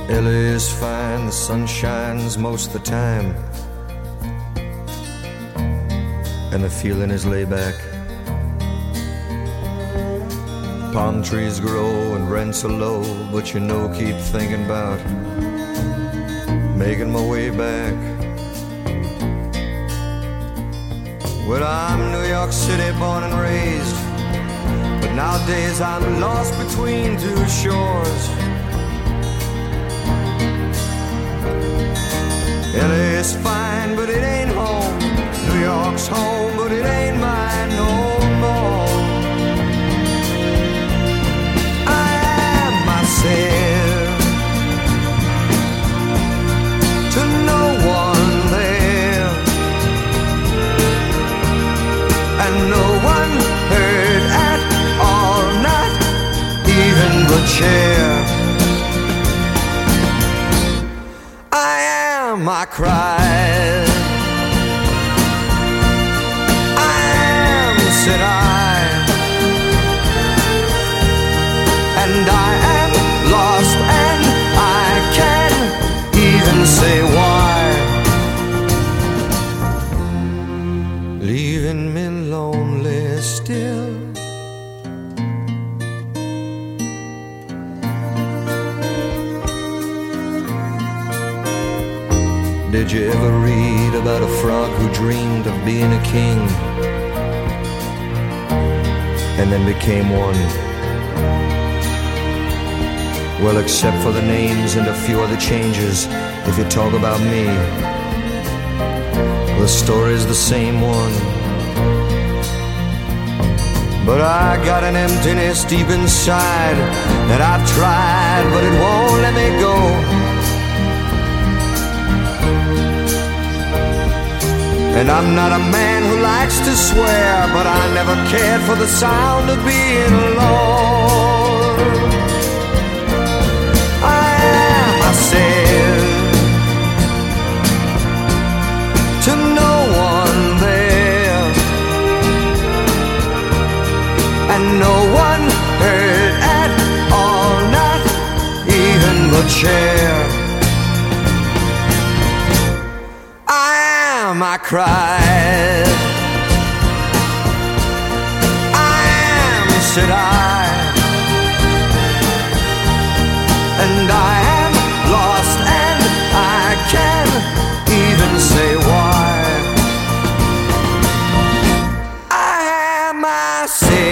LA is fine, the sun shines most of the time, and the feeling is laid back. Palm trees grow and rents are low, but you know, keep thinking about making my way back. Well, I'm New York City born and raised, but nowadays I'm lost between two shores. LA is fine, but it ain't home. New York's home, but it ain't mine no more. I am myself to no one there, and no one heard at all, not even the chair. I cried, I am, said I, and I am lost, and I can't even say why, leaving me lonely still. Did you ever read about a frog who dreamed of being a king and then became one? Well, except for the names and a few other changes, if you talk about me, the story's the same one. But I got an emptiness deep inside that I've tried, but it won't let me go. And I'm not a man who likes to swear, but I never cared for the sound of being alone. I am myself to no one there, and no one heard at all, not even the chair. I cried, I am, said I, and I am lost, and I can't even say why. I am myself.